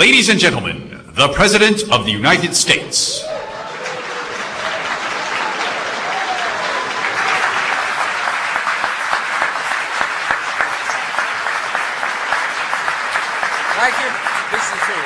Ladies and gentlemen, the President of the United States. Thank you. This is it.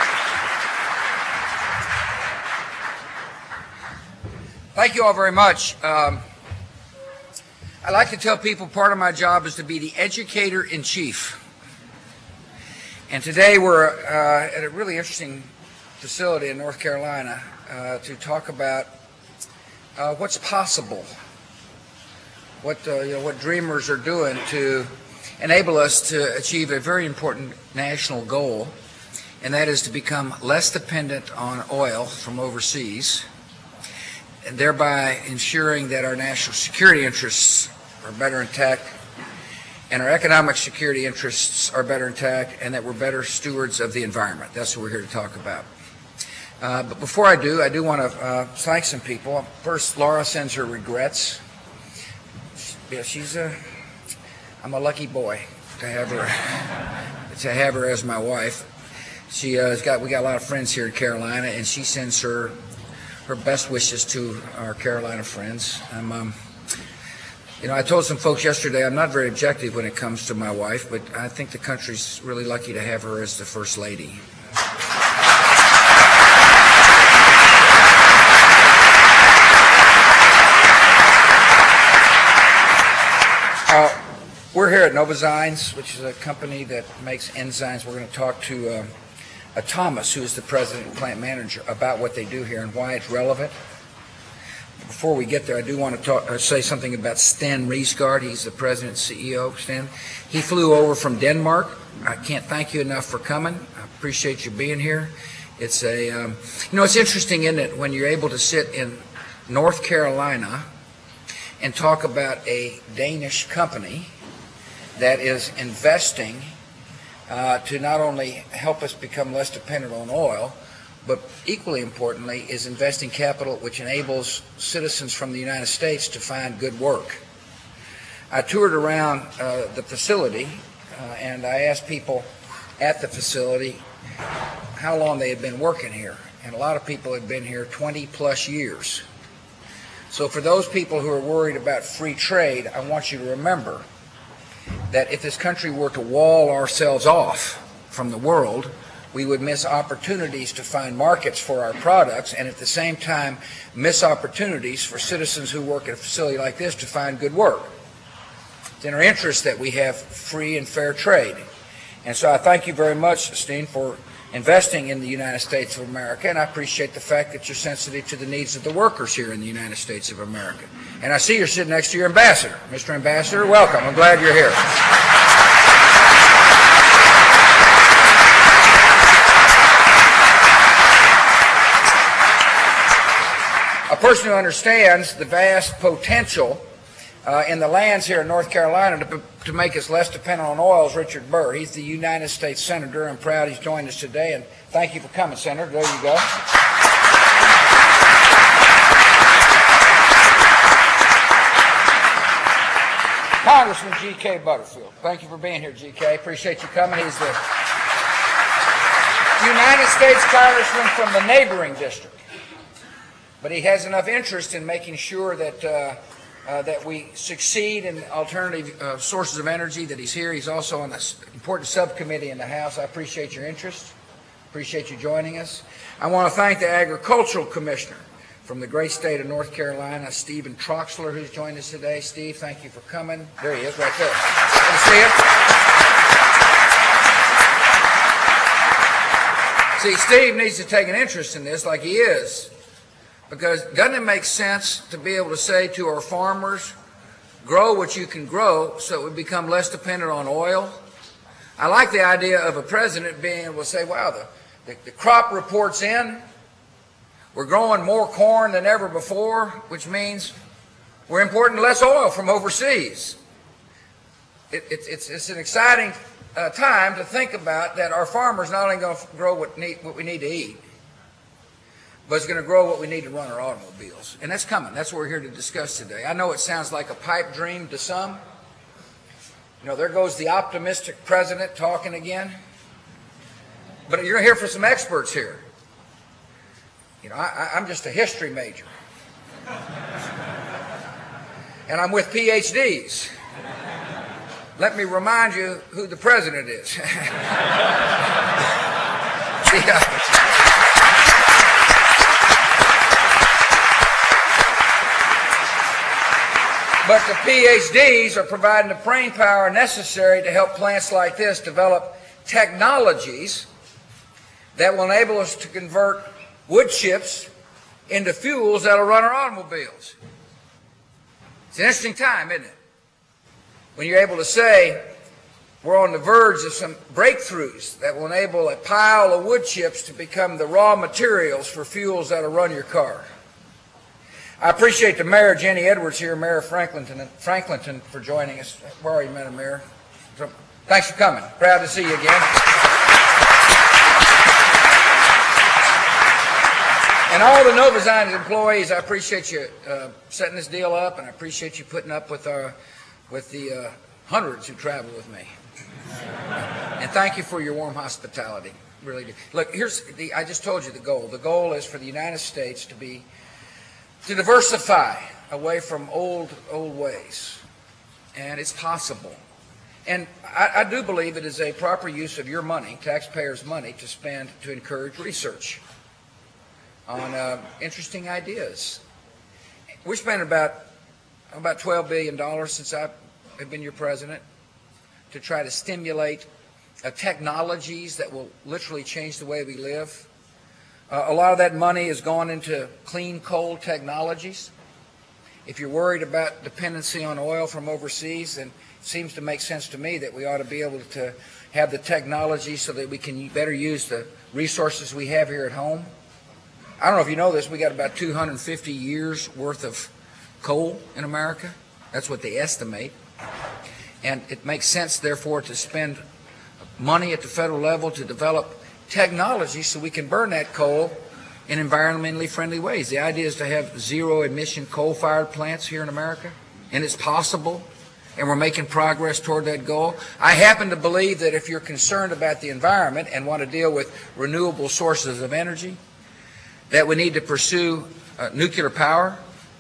Thank you all very much. I like to tell people part of my job is to be the educator-in-chief. And today we're at a really interesting facility in North Carolina to talk about what's possible, what dreamers are doing to enable us to achieve a very important national goal, and that is to become less dependent on oil from overseas, and thereby ensuring that our national security interests are better intact and our economic security interests are better intact, and that we're better stewards of the environment. That's what we're here to talk about. But before I do want to thank some people. First, Laura sends her regrets. Yeah, I'm a lucky boy to have her as my wife. We got a lot of friends here in Carolina, and she sends her best wishes to our Carolina friends. I told some folks yesterday I'm not very objective when it comes to my wife, but I think the country's really lucky to have her as the First Lady. We're here at Novozymes, which is a company that makes enzymes. We're going to talk to Thomas, who is the president and plant manager, about what they do here and why it's relevant. Before we get there, I do want to say something about Sten Riesgaard. He's the president and CEO. Sten, he flew over from Denmark. I can't thank you enough for coming. I appreciate you being here. It's it's interesting, isn't it, when you're able to sit in North Carolina and talk about a Danish company that is investing to not only help us become less dependent on oil, but equally importantly is investing capital which enables citizens from the United States to find good work. I toured around the facility and I asked people at the facility how long they had been working here, and a lot of people had been here 20 plus years. So for those people who are worried about free trade, I want you to remember that if this country were to wall ourselves off from the world, we would miss opportunities to find markets for our products, and at the same time miss opportunities for citizens who work at a facility like this to find good work. It's in our interest that we have free and fair trade. And so I thank you very much, Steen, for investing in the United States of America, and I appreciate the fact that you're sensitive to the needs of the workers here in the United States of America. And I see you're sitting next to your ambassador. Mr. Ambassador, welcome. I'm glad you're here. A person who understands the vast potential in the lands here in North Carolina to make us less dependent on oil is Richard Burr. He's the United States Senator. I'm proud he's joined us today, and thank you for coming, Senator. There you go. Congressman G.K. Butterfield. Thank you for being here, G.K. Appreciate you coming. He's the United States Congressman from the neighboring district. But he has enough interest in making sure that that we succeed in alternative sources of energy that he's here. He's also on this important subcommittee in the House. I appreciate your interest. Appreciate you joining us. I want to thank the Agricultural Commissioner from the great state of North Carolina, Stephen Troxler, who's joined us today. Steve, thank you for coming. There he is, right there. Good to see him. See, Steve needs to take an interest in this like he is. Because doesn't it make sense to be able to say to our farmers, grow what you can grow so we become less dependent on oil? I like the idea of a president being able to say, wow, the crop report's in. We're growing more corn than ever before, which means we're importing less oil from overseas. It's an exciting time to think about that our farmers not only going to grow what we need to eat, but it's going to grow what we need to run our automobiles. And that's coming. That's what we're here to discuss today. I know it sounds like a pipe dream to some. There goes the optimistic president talking again. But you're here for some experts here. You know, I'm just a history major. And I'm with PhDs. Let me remind you who the president is. But the PhDs are providing the brain power necessary to help plants like this develop technologies that will enable us to convert wood chips into fuels that will run our automobiles. It's an interesting time, isn't it? When you're able to say we're on the verge of some breakthroughs that will enable a pile of wood chips to become the raw materials for fuels that will run your car. I appreciate the Mayor, Jenny Edwards here, Mayor Franklinton, for joining us. Where are you, Madam Mayor? So, thanks for coming. Proud to see you again. And all the Novozymes employees, I appreciate you setting this deal up, and I appreciate you putting up with the hundreds who travel with me. And thank you for your warm hospitality. Really do. Look, I just told you the goal. The goal is for the United States to diversify away from old ways. And it's possible. And I do believe it is a proper use of your money, taxpayers' money, to spend to encourage research on interesting ideas. We spent about $12 billion since I've been your president to try to stimulate technologies that will literally change the way we live. A lot of that money has gone into clean coal technologies. If you're worried about dependency on oil from overseas, then it seems to make sense to me that we ought to be able to have the technology so that we can better use the resources we have here at home. I don't know if you know this, we got about 250 years worth of coal in America. That's what they estimate. And it makes sense, therefore, to spend money at the federal level to develop technology so we can burn that coal in environmentally friendly ways. The idea is to have zero-emission coal-fired plants here in America, and it's possible, and we're making progress toward that goal. I happen to believe that if you're concerned about the environment and want to deal with renewable sources of energy, that we need to pursue nuclear power.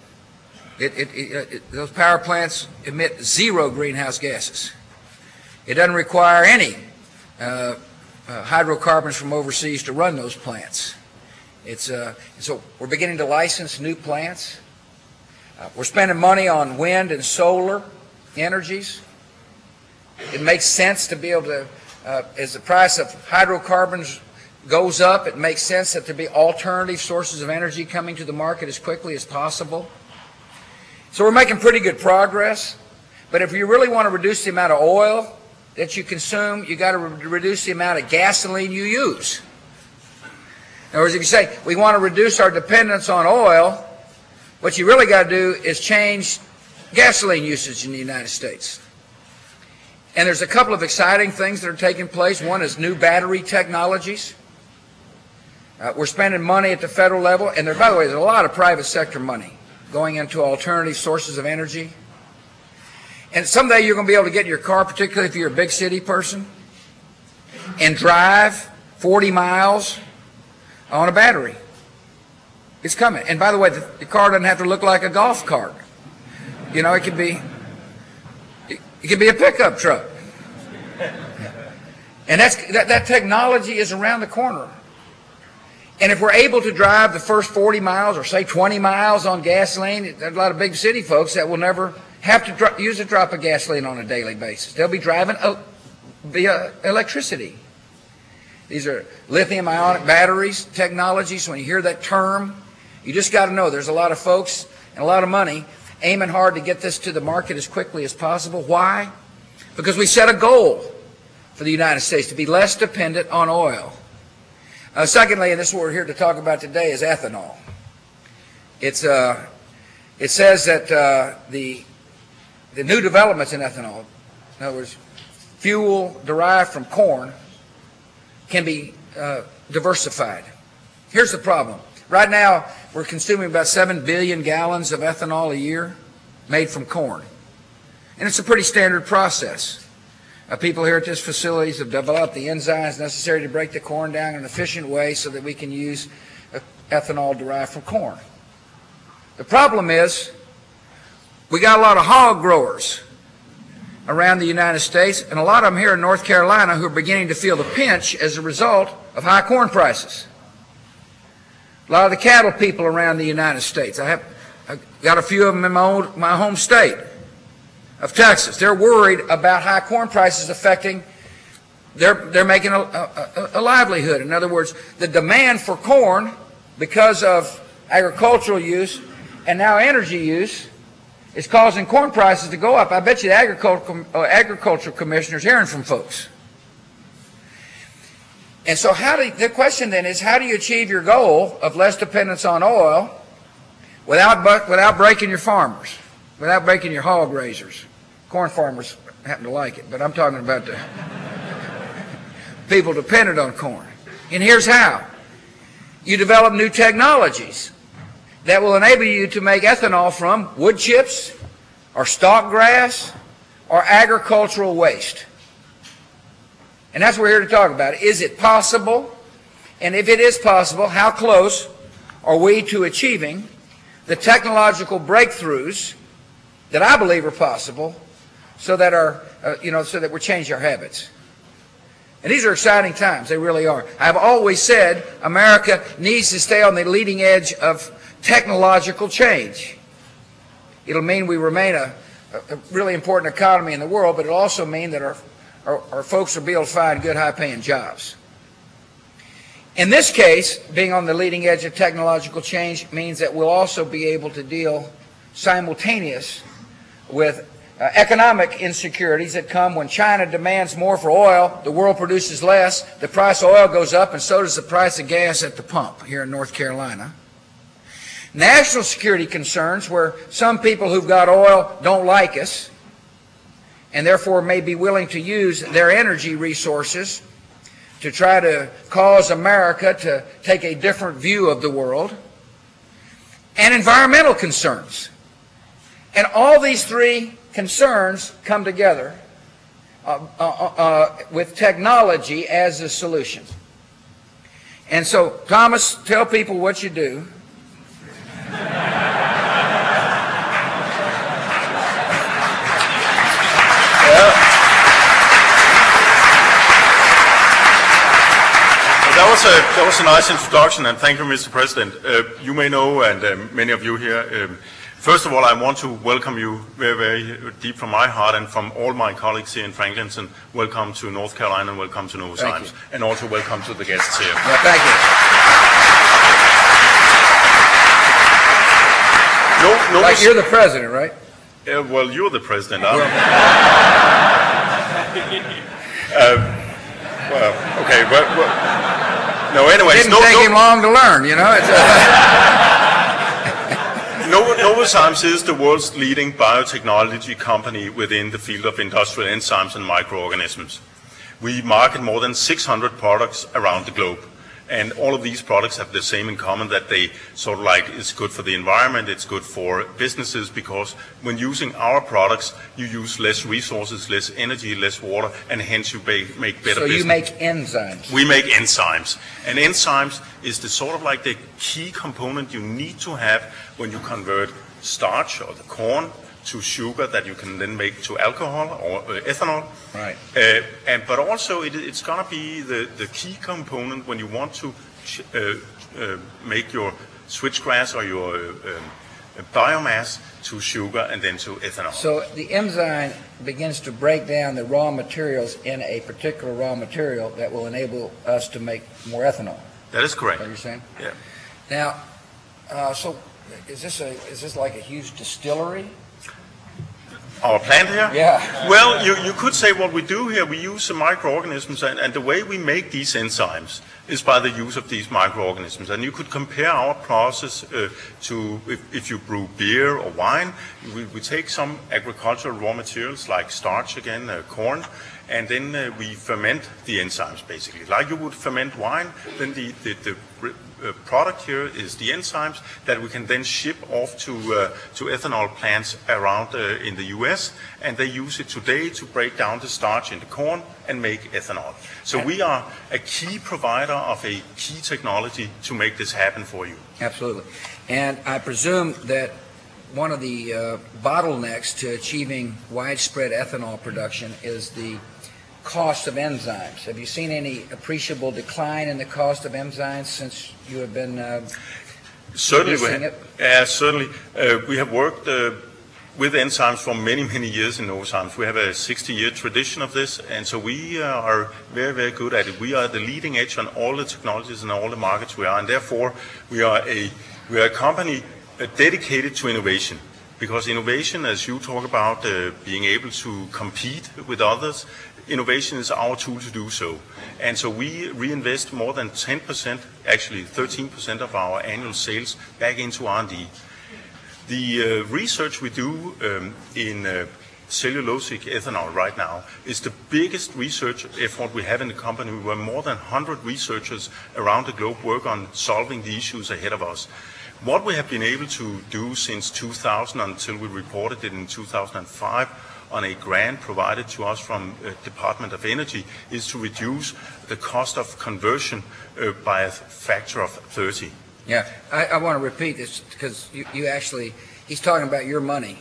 Those power plants emit zero greenhouse gases. It doesn't require any hydrocarbons from overseas to run those plants. So we're beginning to license new plants. We're spending money on wind and solar energies. It makes sense to be able to, as the price of hydrocarbons goes up, it makes sense that there be alternative sources of energy coming to the market as quickly as possible. So we're making pretty good progress. But if you really want to reduce the amount of oil that you consume, you got to reduce the amount of gasoline you use. In other words, if you say we want to reduce our dependence on oil, what you really got to do is change gasoline usage in the United States. And there's a couple of exciting things that are taking place. One is new battery technologies. We're spending money at the federal level, and by the way, there's a lot of private sector money going into alternative sources of energy. And someday you're going to be able to get in your car, particularly if you're a big city person, and drive 40 miles on a battery. It's coming. And by the way, the car doesn't have to look like a golf cart. You know, it could be a pickup truck. And that technology is around the corner. And if we're able to drive the first 40 miles or say 20 miles on gasoline, there's a lot of big city folks that will never have to use a drop of gasoline on a daily basis. They'll be driving via electricity. These are lithium-ionic batteries technology. So when you hear that term, you just got to know there's a lot of folks and a lot of money aiming hard to get this to the market as quickly as possible. Why? Because we set a goal for the United States to be less dependent on oil. Secondly, and this is what we're here to talk about today, is ethanol. It says that the new developments in ethanol, in other words, fuel derived from corn, can be diversified. Here's the problem. Right now, we're consuming about 7 billion gallons of ethanol a year made from corn. And it's a pretty standard process. people here at this facility have developed the enzymes necessary to break the corn down in an efficient way so that we can use ethanol derived from corn. The problem is we got a lot of hog growers around the United States, and a lot of them here in North Carolina who are beginning to feel the pinch as a result of high corn prices. A lot of the cattle people around the United States. I got a few of them in my home state of Texas. They're worried about high corn prices affecting they're making a livelihood. In other words, the demand for corn, because of agricultural use and now energy use, is causing corn prices to go up. I bet you the agricultural commissioner's hearing from folks. And so the question then is, how do you achieve your goal of less dependence on oil without breaking your farmers, without breaking your hog raisers? Corn farmers happen to like it, but I'm talking about the people dependent on corn. And here's how. You develop new technologies that will enable you to make ethanol from wood chips or stalk grass or agricultural waste. And that's what we're here to talk about. Is it possible? And if it is possible, how close are we to achieving the technological breakthroughs that I believe are possible so that we're changing our habits? And these are exciting times. They really are. I've always said America needs to stay on the leading edge of technological change. It'll mean we remain a really important economy in the world, but it'll also mean that our folks will be able to find good, high-paying jobs. In this case, being on the leading edge of technological change means that we'll also be able to deal simultaneous with economic insecurities that come when China demands more for oil, the world produces less, the price of oil goes up, and so does the price of gas at the pump here in North Carolina. National security concerns where some people who've got oil don't like us and therefore may be willing to use their energy resources to try to cause America to take a different view of the world, and environmental concerns. And all these three concerns come together with technology as a solution. And so, Thomas, tell people what you do. That was a nice introduction, and thank you, Mr. President. You may know, and many of you here, first of all, I want to welcome you very, very deep from my heart and from all my colleagues here in Franklinton. Welcome to North Carolina, and welcome to Novozymes, and also welcome to the guests here. Yeah, thank you. Like you're the president, right? Well, you're the president. Well, okay, no, anyway. It didn't take him long to learn, you know. Novozymes is the world's leading biotechnology company within the field of industrial enzymes and microorganisms. We market more than 600 products around the globe. And all of these products have the same in common, that they sort of like, it's good for the environment, it's good for businesses, because when using our products, you use less resources, less energy, less water, and hence you make better business. So you make enzymes. We make enzymes. And enzymes is the sort of like the key component you need to have when you convert starch or the corn to sugar that you can then make to alcohol or ethanol. Right. But also it's going to be the key component when you want to make your switchgrass or your biomass to sugar and then to ethanol. So the enzyme begins to break down the raw materials in a particular raw material that will enable us to make more ethanol. That is correct. Is that what you're saying? Yeah. Now, so is this like a huge distillery? Our plant here? Yeah. Well, you could say what we do here, we use the microorganisms, and the way we make these enzymes is by the use of these microorganisms. And you could compare our process to if you brew beer or wine. We take some agricultural raw materials like starch, again, corn, and then we ferment the enzymes basically. Like you would ferment wine, then the product here is the enzymes that we can then ship off to ethanol plants around in the US, and they use it today to break down the starch in the corn and make ethanol. So we are a key provider of a key technology to make this happen for you. Absolutely. And I presume that one of the bottlenecks to achieving widespread ethanol production is the cost of enzymes. Have you seen any appreciable decline in the cost of enzymes since you have been Certainly, producing it? We have worked with enzymes for many, many years in Novozymes. We have a 60-year tradition of this, and so we are very, very good at it. We are the leading edge on all the technologies and all the markets we are, and therefore we are a company dedicated to innovation. Because innovation, as you talk about, being able to compete with others, innovation is our tool to do so. And so we reinvest more than 10%, actually 13% of our annual sales back into R&D. The research we do in cellulosic ethanol right now is the biggest research effort we have in the company. We were more than 100 researchers around the globe work on solving the issues ahead of us. What we have been able to do since 2000 until we reported it in 2005 on a grant provided to us from Department of Energy is to reduce the cost of conversion by a factor of 30. Yeah, I want to repeat this because you actually, he's talking about your money.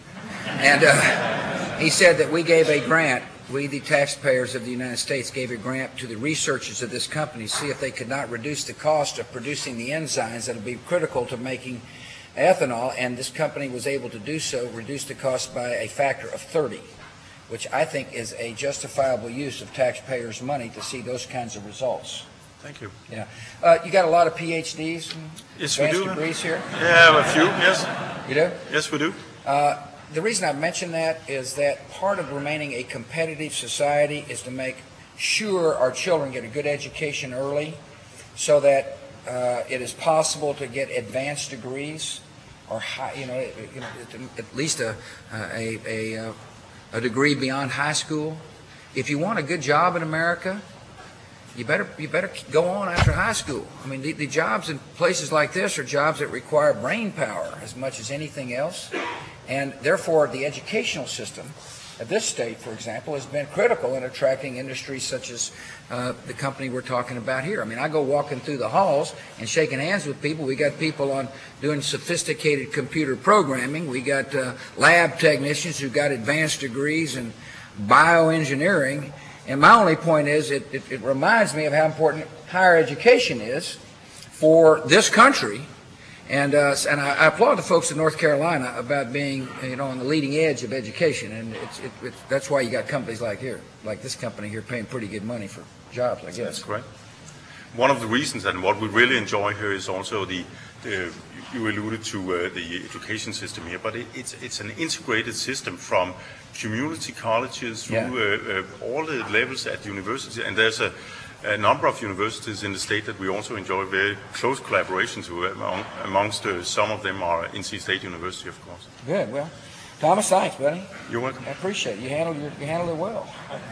And he said that we gave a grant, we the taxpayers of the United States gave a grant to the researchers of this company to see if they could not reduce the cost of producing the enzymes that would be critical to making ethanol, and this company was able to do so, reduce the cost by a factor of 30, which I think is a justifiable use of taxpayers' money to see those kinds of results. Thank you. Yeah. You got a lot of PhDs and advanced degrees here? Yeah, a few, yes. You do? Yes, we do. The reason I mention that is that part of remaining a competitive society is to make sure our children get a good education early so that it is possible to get advanced degrees or high, at least a degree beyond high school. If you want a good job in America, you better go on after high school. I mean, the jobs in places like this are jobs that require brain power as much as anything else, and therefore the educational system of this state, for example, has been critical in attracting industries such as the company we're talking about here. I mean, I go walking through the halls and shaking hands with people. We got people on doing sophisticated computer programming. We got lab technicians who got advanced degrees in bioengineering. And my only point is it reminds me of how important higher education is for this country. And I applaud the folks in North Carolina about being, on the leading edge of education. And that's why you got companies like this company here, paying pretty good money for jobs, I guess. That's correct. One of the reasons and what we really enjoy here is also you alluded to the education system here, but it's an integrated system from community colleges through all the levels at university, and there's a number of universities in the state that we also enjoy very close collaborations with. Amongst some of them are NC State University, of course. Good. Well, Thomas, thanks, buddy. You're welcome. I appreciate it. You handled it well.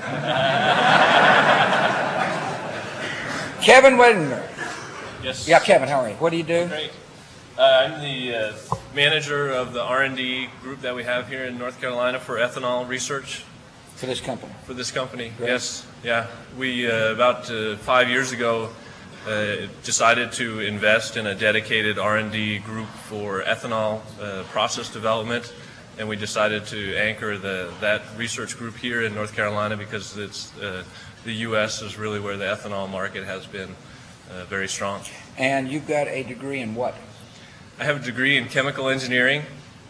Kevin Wedner. Yes. Yeah, Kevin, how are you? What do you do? Great. I'm the manager of the R&D group that we have here in North Carolina for ethanol research. For this company? For this company, Great. Yes. Yeah. We, about 5 years ago, decided to invest in a dedicated R&D group for ethanol process development, and we decided to anchor that research group here in North Carolina because it's the U.S. is really where the ethanol market has been very strong. And you've got a degree in what? I have a degree in chemical engineering,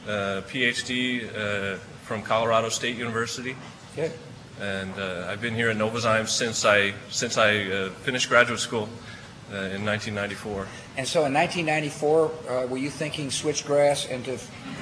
PhD from Colorado State University. Good. And I've been here at Novozymes since I finished graduate school in 1994. And so in 1994, were you thinking switchgrass into...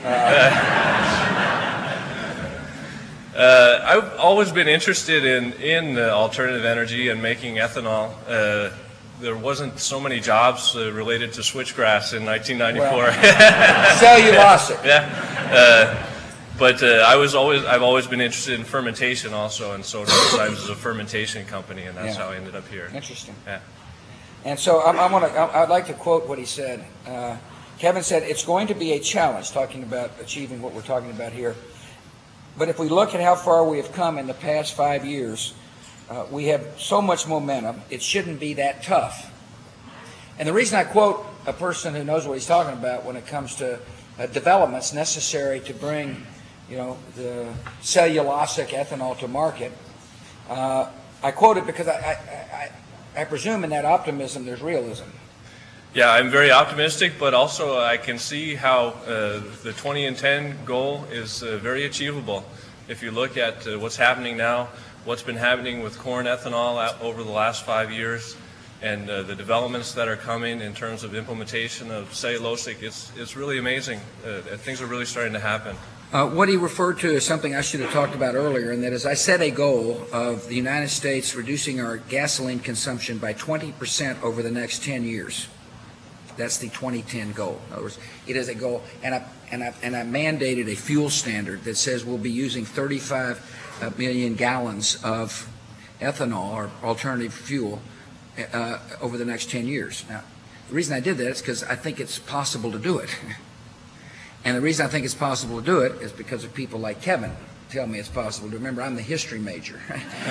I've always been interested in alternative energy and making ethanol. There wasn't so many jobs related to switchgrass in 1994. Well, so you lost it. Yeah. But I've always been interested in fermentation also, and so Novozymes is a fermentation company, and that's how I ended up here. Interesting. Yeah. And so I'd like to quote what he said. Kevin said, "It's going to be a challenge," talking about achieving what we're talking about here. But if we look at how far we have come in the past 5 years, we have so much momentum, it shouldn't be that tough. And the reason I quote a person who knows what he's talking about when it comes to developments necessary to bring, the cellulosic ethanol to market, I quote it because I presume in that optimism there's realism. Yeah, I'm very optimistic, but also I can see how the 20 and 10 goal is very achievable. If you look at what's happening now, what's been happening with corn ethanol over the last 5 years, and the developments that are coming in terms of implementation of cellulosic, it's really amazing. Things are really starting to happen. What he referred to is something I should have talked about earlier, and that is I set a goal of the United States reducing our gasoline consumption by 20% over the next 10 years. That's the 2010 goal. In other words, it is a goal, and I mandated a fuel standard that says we'll be using 35 million gallons of ethanol or alternative fuel over the next 10 years. Now, the reason I did that is because I think it's possible to do it. And the reason I think it's possible to do it is because of people like Kevin tell me it's possible to. Remember, I'm the history major.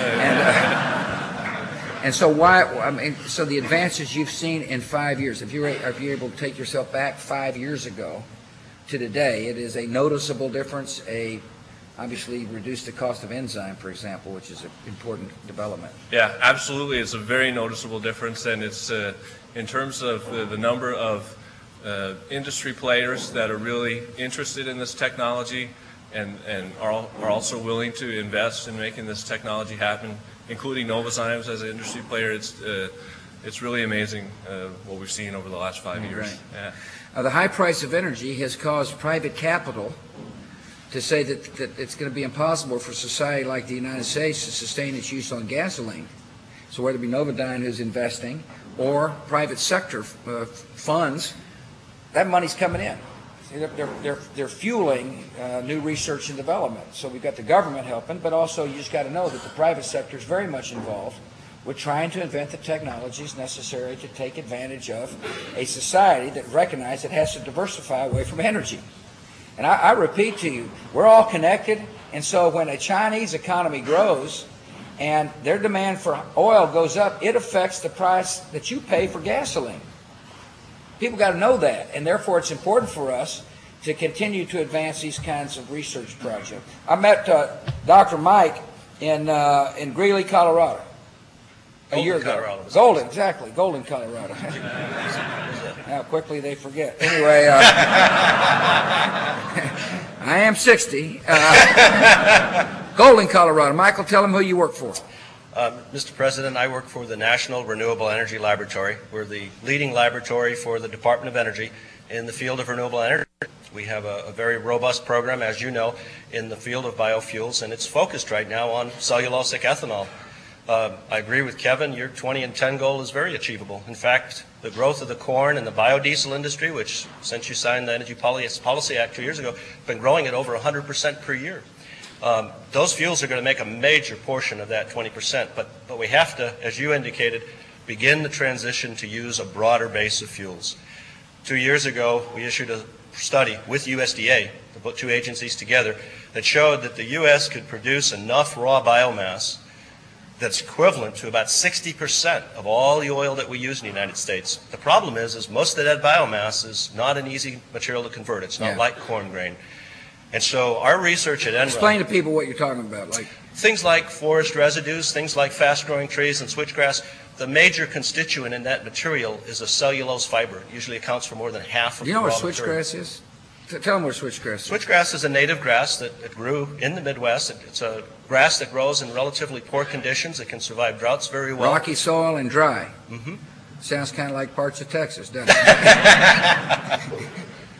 And so so the advances you've seen in 5 years, if you're able to take yourself back 5 years ago to today, it is a noticeable difference. Obviously reduced the cost of enzyme, for example, which is an important development. Yeah, absolutely. It's a very noticeable difference, and it's in terms of the number of industry players that are really interested in this technology and are also willing to invest in making this technology happen, including Novozymes as an industry player. It's really amazing what we've seen over the last 5 years. Right. Yeah. The high price of energy has caused private capital to say that it's going to be impossible for a society like the United States to sustain its use on gasoline. So whether it be Novozymes who's investing or private sector funds, that money's coming in. See, they're fueling new research and development. So we've got the government helping, but also you just got to know that the private sector is very much involved with trying to invent the technologies necessary to take advantage of a society that recognizes it has to diversify away from energy. And I repeat to you, we're all connected, and so when a Chinese economy grows and their demand for oil goes up, it affects the price that you pay for gasoline. People got to know that, and therefore it's important for us to continue to advance these kinds of research projects. I met Dr. Mike in Greeley, Colorado. A year ago. Colorado. Golden, exactly. Golden, Colorado. How quickly they forget. Anyway, I am 60. Golden, Colorado. Michael, tell them who you work for. Mr. President, I work for the National Renewable Energy Laboratory. We're the leading laboratory for the Department of Energy in the field of renewable energy. We have a very robust program, as you know, in the field of biofuels, and it's focused right now on cellulosic ethanol. I agree with Kevin. Your 20 and 10 goal is very achievable. In fact, the growth of the corn and the biodiesel industry, which since you signed the Energy Policy Act 2 years ago, have been growing at over 100% per year. Those fuels are going to make a major portion of that 20%, but we have to, as you indicated, begin the transition to use a broader base of fuels. 2 years ago, we issued a study with USDA, the two agencies together, that showed that the U.S. could produce enough raw biomass that's equivalent to about 60% of all the oil that we use in the United States. The problem is most of that biomass is not an easy material to convert. It's not like corn grain. And so our research at Enron... Explain to people what you're talking about. Like things like forest residues, things like fast-growing trees and switchgrass, the major constituent in that material is a cellulose fiber. It usually accounts for more than half of the raw material. Do you know what switchgrass is? Tell them what switchgrass is. Switchgrass is a native grass that grew in the Midwest. It's a grass that grows in relatively poor conditions. It can survive droughts very well. Rocky soil and dry. Mm-hmm. Sounds kind of like parts of Texas, doesn't it?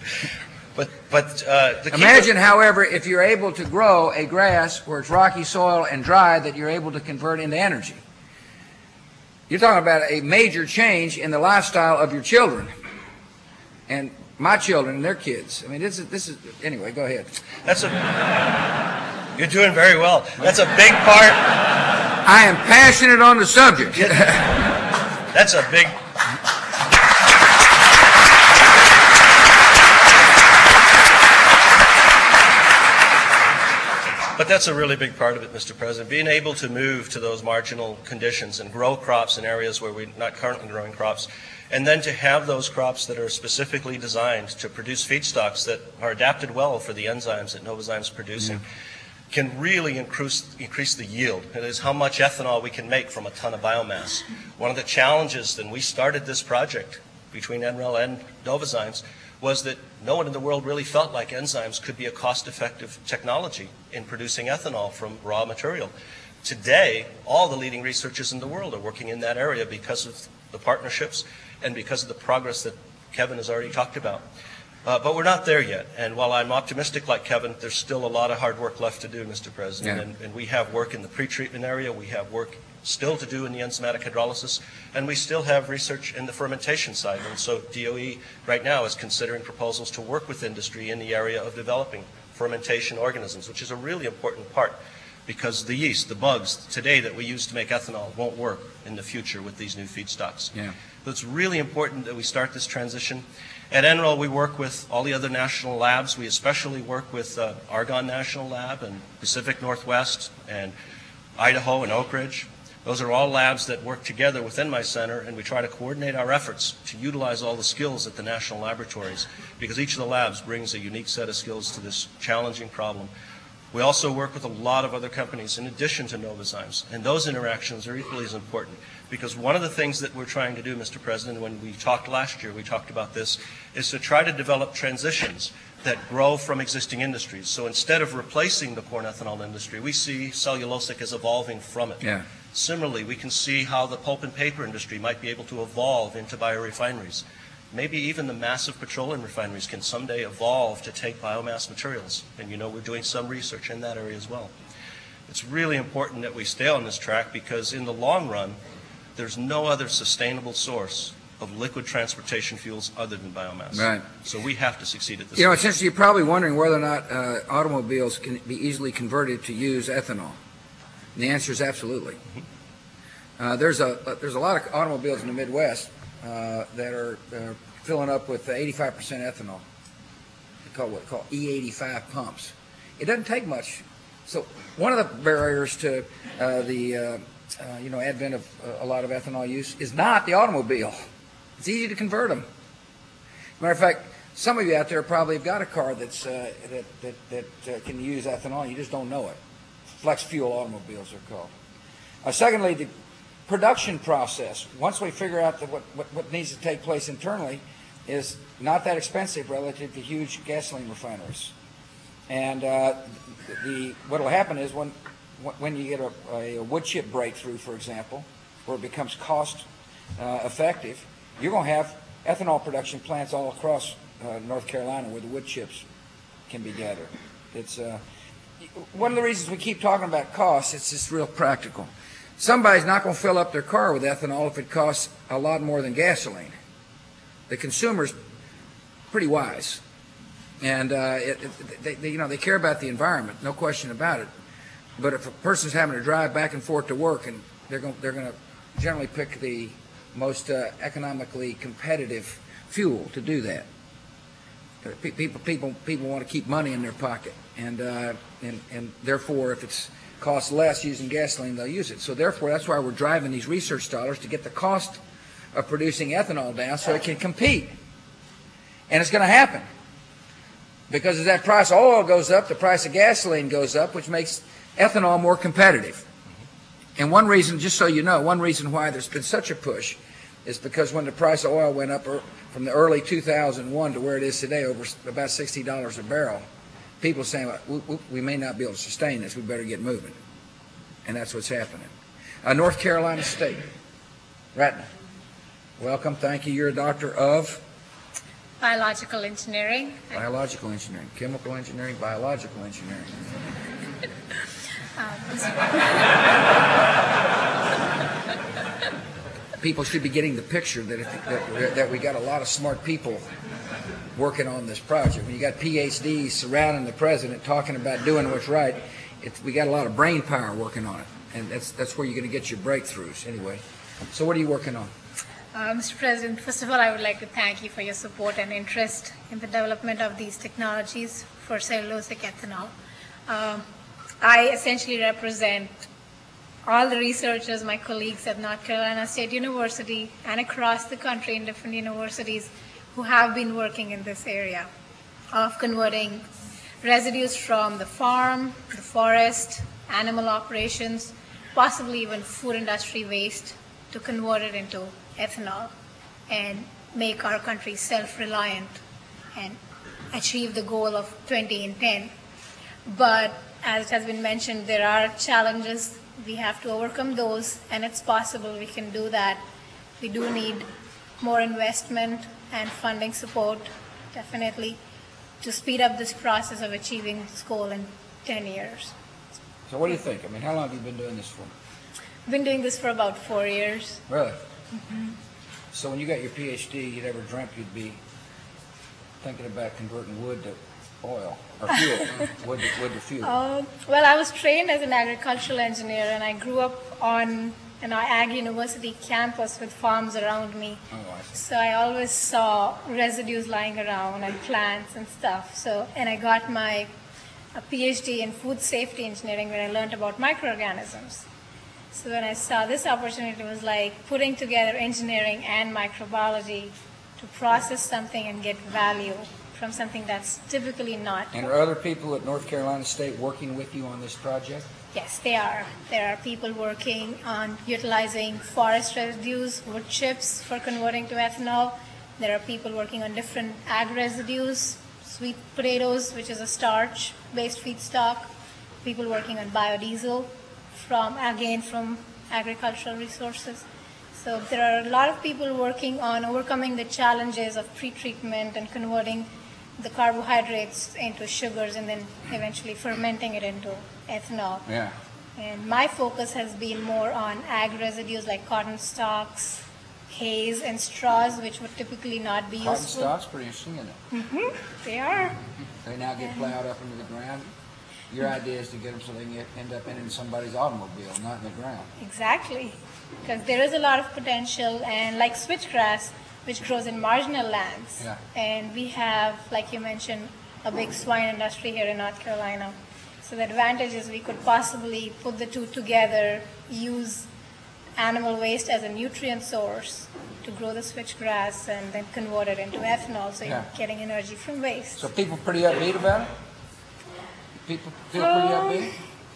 Imagine, however, if you're able to grow a grass where it's rocky soil and dry that you're able to convert into energy. You're talking about a major change in the lifestyle of your children. And my children and their kids. I mean, this is anyway, go ahead. You're doing very well. That's a big part. I am passionate on the subject. That's a big... But that's a really big part of it, Mr. President. Being able to move to those marginal conditions and grow crops in areas where we're not currently growing crops, and then to have those crops that are specifically designed to produce feedstocks that are adapted well for the enzymes that Novozymes is producing, can really increase the yield. It is how much ethanol we can make from a ton of biomass. One of the challenges, when we started this project between NREL and Novozymes, was that no one in the world really felt like enzymes could be a cost-effective technology in producing ethanol from raw material. Today, all the leading researchers in the world are working in that area because of the partnerships and because of the progress that Kevin has already talked about. But we're not there yet. And while I'm optimistic like Kevin, there's still a lot of hard work left to do, Mr. President. Yeah. And we have work in the pretreatment area. We have work still to do in the enzymatic hydrolysis. And we still have research in the fermentation side. And so DOE right now is considering proposals to work with industry in the area of developing fermentation organisms, which is a really important part because the yeast, the bugs today that we use to make ethanol won't work in the future with these new feedstocks. Yeah. So it's really important that we start this transition. At NREL, we work with all the other national labs. We especially work with Argonne National Lab and Pacific Northwest and Idaho and Oak Ridge. Those are all labs that work together within my center, and we try to coordinate our efforts to utilize all the skills at the national laboratories because each of the labs brings a unique set of skills to this challenging problem. We also work with a lot of other companies in addition to Novozymes, and those interactions are equally as important because one of the things that we're trying to do, Mr. President, when we talked last year, we talked about this, is to try to develop transitions that grow from existing industries. So instead of replacing the corn ethanol industry, we see cellulosic as evolving from it. Yeah. Similarly, we can see how the pulp and paper industry might be able to evolve into biorefineries. Maybe even the massive petroleum refineries can someday evolve to take biomass materials. And you know we're doing some research in that area as well. It's really important that we stay on this track because in the long run, there's no other sustainable source of liquid transportation fuels other than biomass. Right. So we have to succeed at this. You know, essentially, you're probably wondering whether or not automobiles can be easily converted to use ethanol. And the answer is absolutely. There's a lot of automobiles in the Midwest that are filling up with 85% ethanol. They call what they call E85 pumps. It doesn't take much. So one of the barriers to the advent of a lot of ethanol use is not the automobile. It's easy to convert them. Matter of fact, some of you out there probably have got a car that's that can use ethanol. You just don't know it. Flex fuel automobiles are called. Secondly, the production process, once we figure out what needs to take place internally, is not that expensive relative to huge gasoline refineries. And what will happen is when you get a wood chip breakthrough, for example, where it becomes cost effective, you're going to have ethanol production plants all across North Carolina where the wood chips can be gathered. It's one of the reasons we keep talking about costs. It's just real practical. Somebody's not going to fill up their car with ethanol if it costs a lot more than gasoline. The consumer's pretty wise, and they care about the environment, no question about it. But if a person's having to drive back and forth to work, and they're going to generally pick the most economically competitive fuel to do that. People want to keep money in their pocket, and therefore, if it costs less using gasoline, they'll use it. So therefore, that's why we're driving these research dollars to get the cost of producing ethanol down so it can compete. And it's going to happen because as that price of oil goes up, the price of gasoline goes up, which makes ethanol more competitive. And one reason, just so you know, one reason why there's been such a push is because when the price of oil went up from the early 2001 to where it is today, over about $60 a barrel, people are saying, we may not be able to sustain this, we better get moving. And that's what's happening. North Carolina State. Ratna. Welcome, thank you. You're a doctor of? Biological engineering. Biological engineering, chemical engineering, biological engineering. people should be getting the picture that we got a lot of smart people working on this project. When you got PhDs surrounding the president talking about doing what's right, we got a lot of brain power working on it, and that's where you're going to get your breakthroughs anyway. So what are you working on? Mr. President, first of all, I would like to thank you for your support and interest in the development of these technologies for cellulosic ethanol. I essentially represent all the researchers, my colleagues at North Carolina State University and across the country in different universities who have been working in this area of converting residues from the farm, the forest, animal operations, possibly even food industry waste, to convert it into ethanol and make our country self-reliant and achieve the goal of 20 in 10. But as it has been mentioned, there are challenges. We have to overcome those, and it's possible we can do that. We do need more investment and funding support, definitely, to speed up this process of achieving this goal in 10 years. So what do you think? I mean, how long have you been doing this for? I've been doing this for about 4 years. Really? Mm-hmm. So when you got your PhD, you never dreamt you'd be thinking about converting wood to oil or fuel, wood to fuel? Well, I was trained as an agricultural engineer, and I grew up on an Ag University campus with farms around me. Oh, I see. So I always saw residues lying around and plants and stuff. And I got my PhD in food safety engineering when I learned about microorganisms. So when I saw this opportunity, it was like putting together engineering and microbiology to process something and get value from something that's typically not. And are other people at North Carolina State working with you on this project? Yes, they are. There are people working on utilizing forest residues, wood chips for converting to ethanol. There are people working on different ag residues, sweet potatoes, which is a starch-based feedstock. People working on biodiesel from agricultural resources. So there are a lot of people working on overcoming the challenges of pretreatment and converting the carbohydrates into sugars and then eventually fermenting it into ethanol. Yeah. And my focus has been more on ag residues like cotton stalks, hays, and straws, which would typically not be Cotton useful. stalks, pretty interesting, isn't it? Mm-hmm. They are. They now get plowed up into the ground. Your idea is to get them so they can end up in somebody's automobile, not in the ground. Exactly. Because there is a lot of potential, and like switchgrass, which grows in marginal lands. Yeah. And we have, like you mentioned, a big swine industry here in North Carolina. So the advantage is we could possibly put the two together, use animal waste as a nutrient source to grow the switchgrass and then convert it into ethanol, so you're getting energy from waste. So people pretty upbeat about it? People feel pretty upbeat?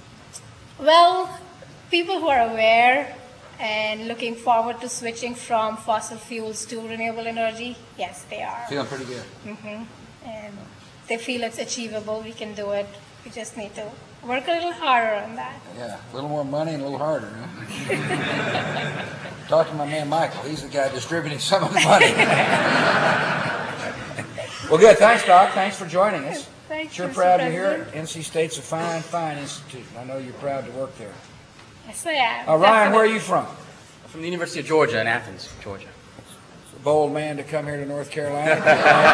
Well, people who are aware and looking forward to switching from fossil fuels to renewable energy, yes, they are. Feeling pretty good. Mm-hmm. And they feel it's achievable. We can do it. We just need to work a little harder on that. Yeah, a little more money and a little harder, huh? Talk to my man Michael. He's the guy distributing some of the money. Well, good. Thanks, Doc. Thanks for joining us. Thanks, Sure Mr. proud you're here. President. NC State's a fine, fine institute. I know you're proud to work there. Yes, I am. Ryan, Definitely. where are you from? From the University of Georgia in Athens, Georgia. It's a bold man to come here to North Carolina.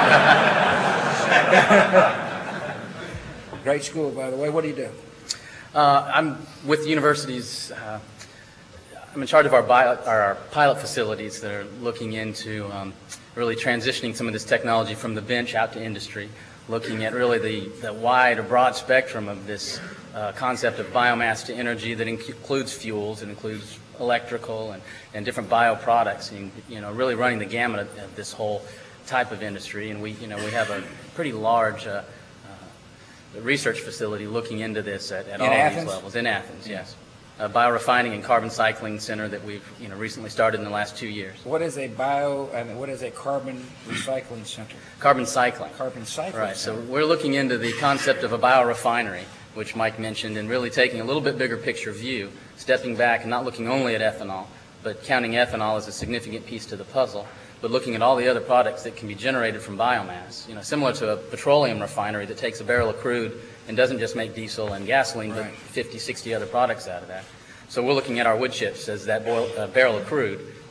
Great school, by the way. What do you do? I'm with the universities. I'm in charge of our pilot facilities that are looking into really transitioning some of this technology from the bench out to industry, looking at really the wide or broad spectrum of this concept of biomass to energy that includes fuels, it includes electrical and different bioproducts, and really running the gamut of this whole type of industry. And we have a pretty large research facility looking into this at all of these levels. In Athens, yes. A biorefining and carbon cycling center that we've recently started in the last 2 years. What is a carbon recycling center? Carbon cycling. Carbon cycling. Right. So center. we're looking into the concept of a biorefinery, which Mike mentioned, and really taking a little bit bigger picture view, stepping back and not looking only at ethanol, but counting ethanol as a significant piece to the puzzle, but looking at all the other products that can be generated from biomass. Similar to a petroleum refinery that takes a barrel of crude and doesn't just make diesel and gasoline, but 50, 60 other products out of that. So we're looking at our wood chips as that barrel of crude,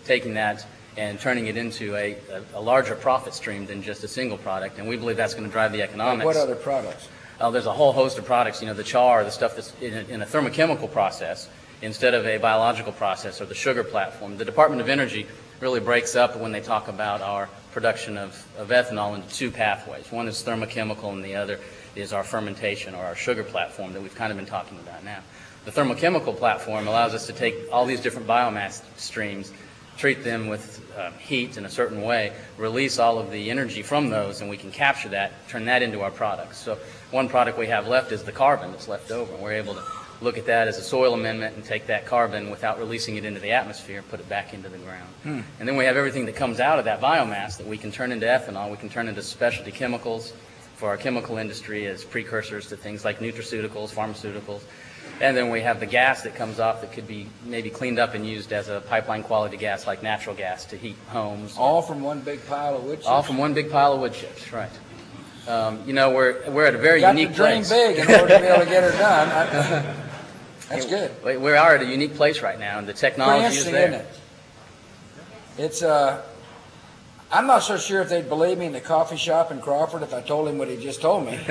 taking that and turning it into a larger profit stream than just a single product. And we believe that's going to drive the economics. What other products? There's a whole host of products, the char, the stuff that's in a thermochemical process instead of a biological process, or the sugar platform. The Department of Energy really breaks up when they talk about our production of ethanol into two pathways. One is thermochemical and the other is our fermentation, or our sugar platform that we've kind of been talking about now. The thermochemical platform allows us to take all these different biomass streams, treat them with heat in a certain way, release all of the energy from those, and we can capture that, turn that into our products. So one product we have left is the carbon that's left over. We're able to look at that as a soil amendment and take that carbon without releasing it into the atmosphere and put it back into the ground. And then we have everything that comes out of that biomass that we can turn into ethanol. We can turn into specialty chemicals for our chemical industry as precursors to things like nutraceuticals, pharmaceuticals. And then we have the gas that comes off that could be maybe cleaned up and used as a pipeline quality gas, like natural gas, to heat homes. All from one big pile of wood chips? All from one big pile of wood chips, right. We're at a very unique place. Got to dream big in order to be able to get her done. That's good. We are at a unique place right now, and the technology is there. Isn't it? It's I'm not so sure if they'd believe me in the coffee shop in Crawford if I told him what he just told me,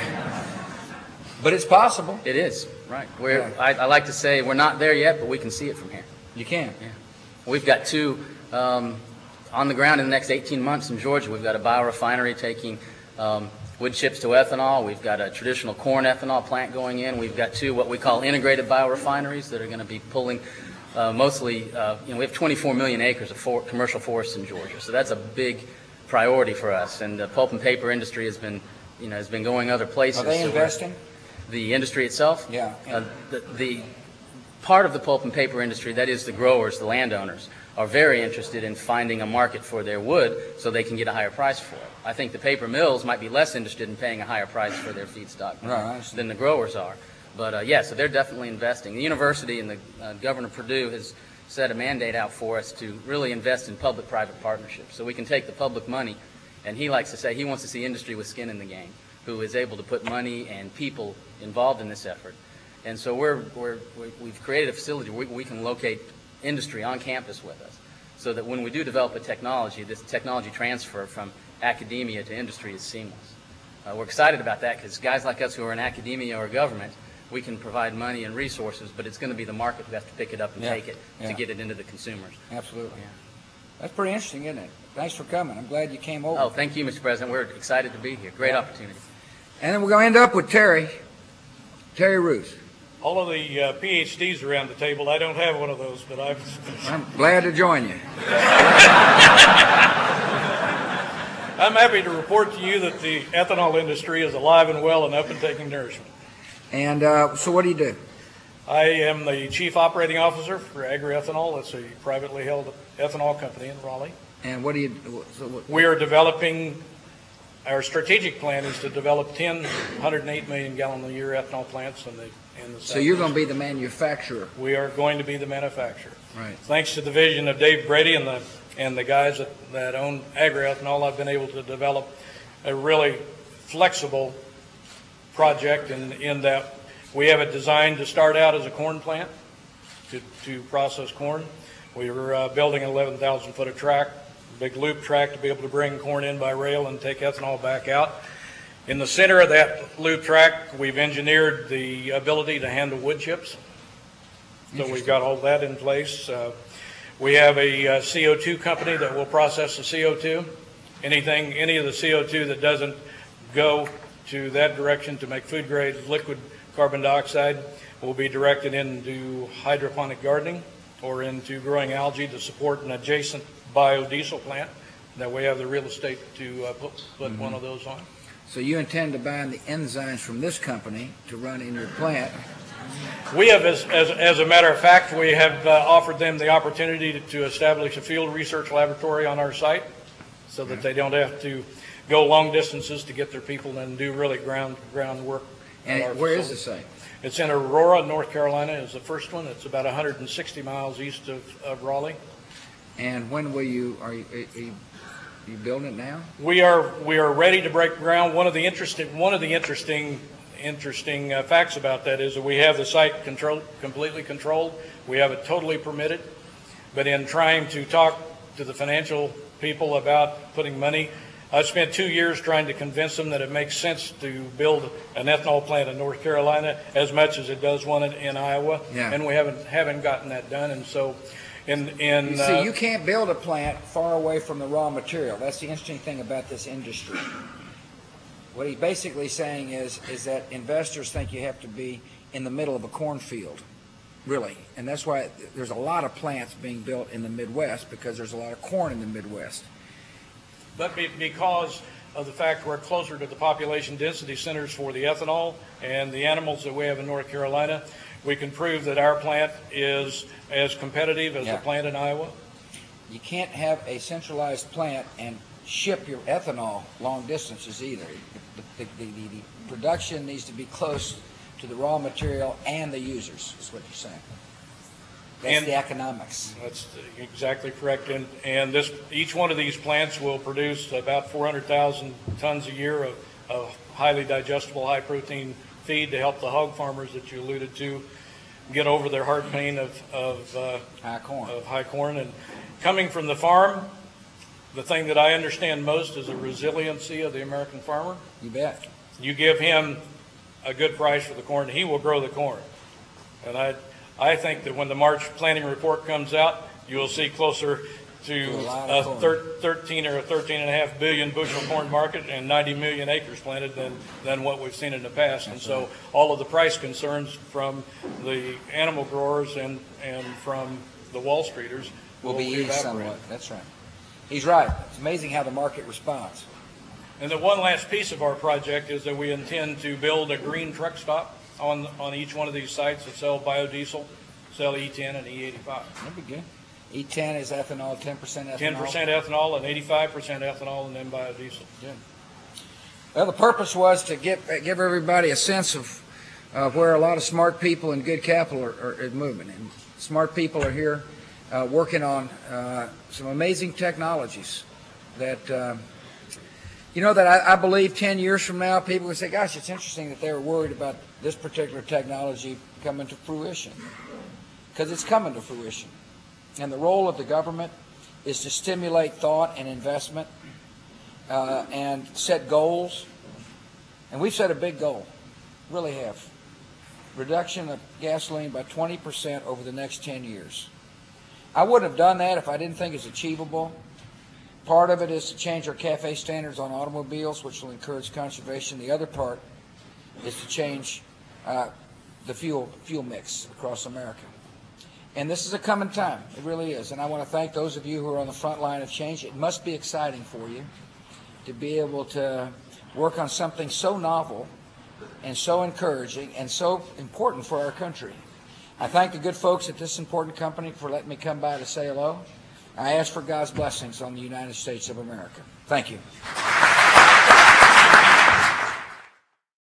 but it's possible. It is, right. I like to say we're not there yet, but we can see it from here. You can. Yeah. We've got two on the ground in the next 18 months in Georgia. We've got a biorefinery taking wood chips to ethanol. We've got a traditional corn ethanol plant going in. We've got two what we call integrated biorefineries that are going to be pulling mostly, we have 24 million acres of commercial forests in Georgia, so that's a big priority for us. And the pulp and paper industry has been going other places. Are they investing? The industry itself? Yeah. The part of the pulp and paper industry, that is the growers, the landowners, are very interested in finding a market for their wood so they can get a higher price for it. I think the paper mills might be less interested in paying a higher price for their feedstock than the growers are. But so they're definitely investing. The university and the Governor Perdue has set a mandate out for us to really invest in public-private partnerships. So we can take the public money, and he likes to say he wants to see industry with skin in the game, who is able to put money and people involved in this effort. And so we've created a facility where we can locate industry on campus with us, so that when we do develop a technology, this technology transfer from academia to industry is seamless. We're excited about that because guys like us who are in academia or government, we can provide money and resources, but it's going to be the market who has to pick it up and take it to get it into the consumers. Absolutely. Yeah. That's pretty interesting, isn't it? Thanks for coming. I'm glad you came over. Oh, thank you, Mr. President. We're excited to be here. Great opportunity. And then we're going to end up with Terry Roos. All of the PhDs around the table, I don't have one of those, but I'm glad to join you. I'm happy to report to you that the ethanol industry is alive and well and up and taking nourishment. And so what do you do? I am the Chief Operating Officer for Agri-Ethanol. It's a privately held ethanol company in Raleigh. And what do you We are developing, our strategic plan is to develop 10 108 million gallon a year ethanol plants in the So you're going to be the manufacturer. We are going to be the manufacturer. Right. Thanks to the vision of Dave Brady and the guys that own Agri-Ethanol, I've been able to develop a really flexible project in that we have it designed to start out as a corn plant to process corn. We were building an 11,000 foot of track, big loop track to be able to bring corn in by rail and take ethanol back out. In the center of that loop track, we've engineered the ability to handle wood chips. So we've got all that in place. We have a CO2 company that will process the CO2. Any of the CO2 that doesn't go to that direction to make food grade liquid carbon dioxide will be directed into hydroponic gardening or into growing algae to support an adjacent biodiesel plant that we have the real estate to put one of those on. So you intend to buy the enzymes from this company to run in your plant? We have, as a matter of fact, we have offered them the opportunity to establish a field research laboratory on our site so that they don't have to go long distances to get their people and do really ground work. And where is the site? It's in Aurora, North Carolina is the first one. It's about 160 miles east of Raleigh. And when will are you building it now? We are ready to break ground. One of the interesting facts about that is that we have the site completely controlled. We have it totally permitted. But in trying to talk to the financial people about putting money, I spent 2 years trying to convince them that it makes sense to build an ethanol plant in North Carolina as much as it does one in Iowa. Yeah. And we haven't gotten that done. And so You see, you can't build a plant far away from the raw material. That's the interesting thing about this industry. What he's basically saying is that investors think you have to be in the middle of a cornfield, really. And that's why there's a lot of plants being built in the Midwest, because there's a lot of corn in the Midwest. But because of the fact we're closer to the population density centers for the ethanol and the animals that we have in North Carolina, we can prove that our plant is as competitive as the plant in Iowa. You can't have a centralized plant and ship your ethanol long distances either. The production needs to be close to the raw material and the users, is what you're saying. That's the economics. That's exactly correct. And each one of these plants will produce about 400,000 tons a year of highly digestible, high-protein feed to help the hog farmers that you alluded to get over their heart pain of high corn. And coming from the farm, the thing that I understand most is the resiliency of the American farmer. You bet. You give him a good price for the corn, he will grow the corn. And I think that when the March planting report comes out, you will see closer to a 13 or a 13.5 billion bushel corn market and 90 million acres planted than what we've seen in the past. And so all of the price concerns from the animal growers and from the Wall Streeters will be eased somewhat. That's right. He's right. It's amazing how the market responds. And the one last piece of our project is that we intend to build a green truck stop on each one of these sites that sell biodiesel, sell E10 and E85. That'd be good. E10 is ethanol, 10% ethanol. 10% ethanol and 85% ethanol, and then biodiesel. Good. Well, the purpose was to give everybody a sense of where a lot of smart people and good capital are moving. And smart people are here working on some amazing technologies that, that I believe 10 years from now, people will say, gosh, it's interesting that they were worried about this particular technology coming to fruition, because it's coming to fruition. And the role of the government is to stimulate thought and investment and set goals. And we've set a big goal, really have. Reduction of gasoline by 20% over the next 10 years. I wouldn't have done that if I didn't think it's achievable. Part of it is to change our CAFE standards on automobiles, which will encourage conservation. The other part is to change the fuel mix across America. And this is a coming time. It really is. And I want to thank those of you who are on the front line of change. It must be exciting for you to be able to work on something so novel and so encouraging and so important for our country. I thank the good folks at this important company for letting me come by to say hello. I ask for God's blessings on the United States of America. Thank you.